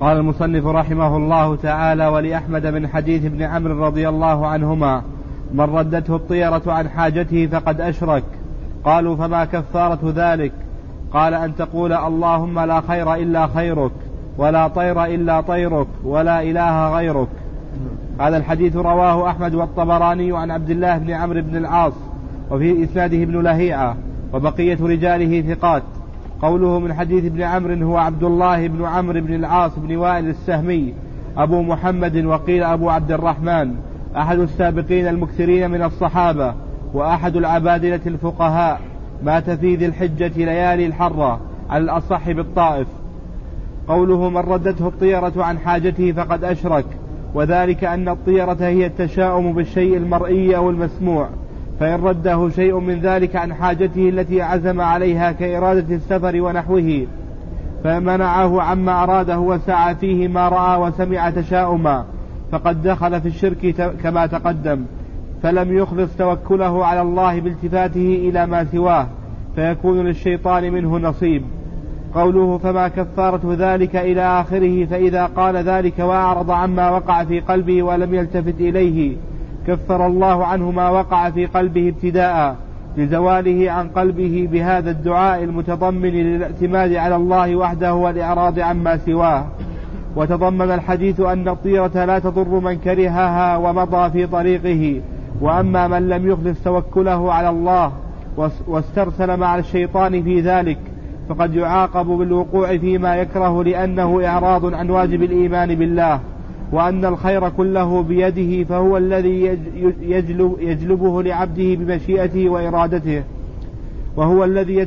قال المصنف رحمه الله تعالى: ولأحمد من حديث ابن عمرو رضي الله عنهما: من ردته الطيرة عن حاجته فقد أشرك. قالوا: فما كفارة ذلك؟ قال: أن تقول اللهم لا خير إلا خيرك، ولا طير إلا طيرك، ولا إله غيرك. هذا الحديث رواه أحمد والطبراني عن عبد الله بن عمرو بن العاص، وفي إسناده ابن لهيعة، وبقية رجاله ثقات. قوله من حديث ابن عمرو هو عبد الله بن عمرو بن العاص بن وائل السهمي أبو محمد، وقيل أبو عبد الرحمن، أحد السابقين المكثرين من الصحابة، وأحد العبادلة الفقهاء، مات في ذي الحجة ليالي الحرة على الأصح بالطائف. قوله من ردته الطيرة عن حاجته فقد أشرك، وذلك أن الطيرة هي التشاؤم بالشيء المرئي أو المسموع، فإن رده شيء من ذلك عن حاجته التي عزم عليها كإرادة السفر ونحوه، فمنعه عما أراده وسعى فيه ما رأى وسمع تشاؤما، فقد دخل في الشرك كما تقدم، فلم يخلص توكله على الله بالتفاته إلى ما سواه، فيكون للشيطان منه نصيب. قوله فما كفارة ذلك إلى آخره، فإذا قال ذلك وأعرض عما وقع في قلبه ولم يلتفت إليه كفر الله عنه ما وقع في قلبه ابتداء لزواله عن قلبه بهذا الدعاء المتضمن للاعتماد على الله وحده والإعراض عما سواه. وتضمن الحديث أن الطيرة لا تضر من كرهها ومضى في طريقه، وأما من لم يخلص توكله على الله واسترسل مع الشيطان في ذلك فقد يعاقب بالوقوع فيما يكره، لأنه إعراض عن واجب الإيمان بالله، وأن الخير كله بيده، فهو الذي يجلبه لعبده بمشيئته وإرادته، وهو الذي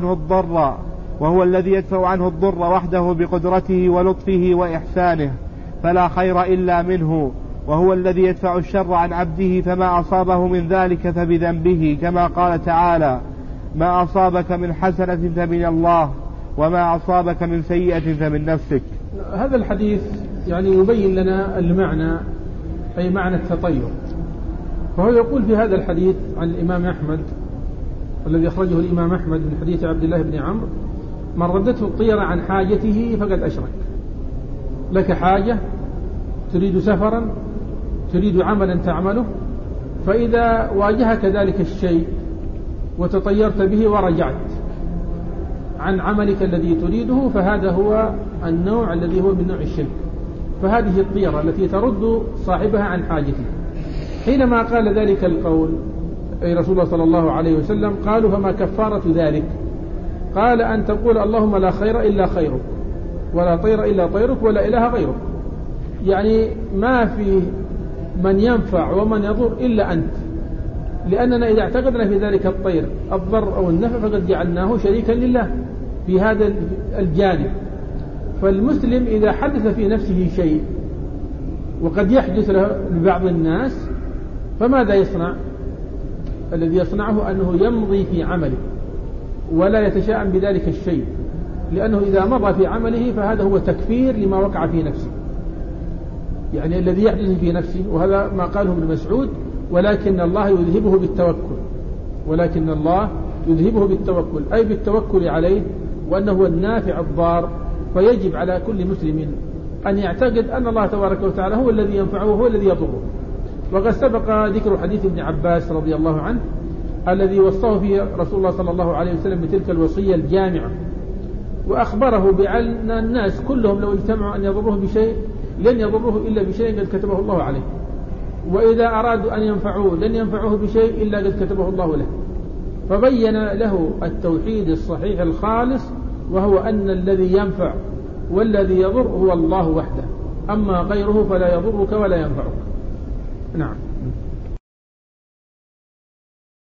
يدفع عنه الضر وحده بقدرته ولطفه وإحسانه، فلا خير إلا منه، وهو الذي يدفع الشر عن عبده، فما أصابه من ذلك فبذنبه، كما قال تعالى: ما أصابك من حسنة فمن الله، وما أصابك من سيئة فمن نفسك. هذا الحديث يعني يبين لنا المعنى، أي معنى التطير. فهو يقول في هذا الحديث عن الإمام أحمد الذي أخرجه الإمام أحمد من حديث عبد الله بن عمرو: من ردته الطيرة عن حاجته فقد أشرك. لك حاجة، تريد سفرا، تريد عملا تعمله، فإذا واجهك ذلك الشيء وتطيرت به ورجعت عن عملك الذي تريده، فهذا هو النوع الذي هو من نوع الشرك. فهذه الطيرة التي ترد صاحبها عن حاجته. حينما قال ذلك القول أي رسول الله صلى الله عليه وسلم قالوا: فما كفارة ذلك؟ قال: أن تقول اللهم لا خير إلا خيرك، ولا طير إلا طيرك، ولا إله غيرك. يعني ما في من ينفع ومن يضر إلا أنت، لأننا إذا اعتقدنا في ذلك الطير الضر أو النفع فقد جعلناه شريكا لله في هذا الجانب. فالمسلم إذا حدث في نفسه شيء وقد يحدث له لبعض الناس، فماذا يصنع؟ الذي يصنعه أنه يمضي في عمله ولا يتشاءم بذلك الشيء، لأنه إذا مضى في عمله فهذا هو تكفير لما وقع في نفسه، يعني الذي يحدث في نفسه. وهذا ما قاله ابن مسعود: ولكن الله يذهبه بالتوكل، أي بالتوكل عليه، وأنه هو النافع الضار. فيجب على كل مسلم أن يعتقد أن الله تبارك وتعالى هو الذي ينفعه وهو الذي يضره. وقد سبق ذكر حديث ابن عباس رضي الله عنه الذي وصاه فيه رسول الله صلى الله عليه وسلم بتلك الوصية الجامعة، وأخبره بأن الناس كلهم لو اجتمعوا أن يضروه بشيء لن يضروه إلا بشيء قد كتبه الله عليه، وإذا أرادوا أن ينفعوه لن ينفعوه بشيء إلا قد كتبه الله له. فبين له التوحيد الصحيح الخالص، وهو أن الذي ينفع والذي يضر هو الله وحده، أما غيره فلا يضرك ولا ينفعك. نعم.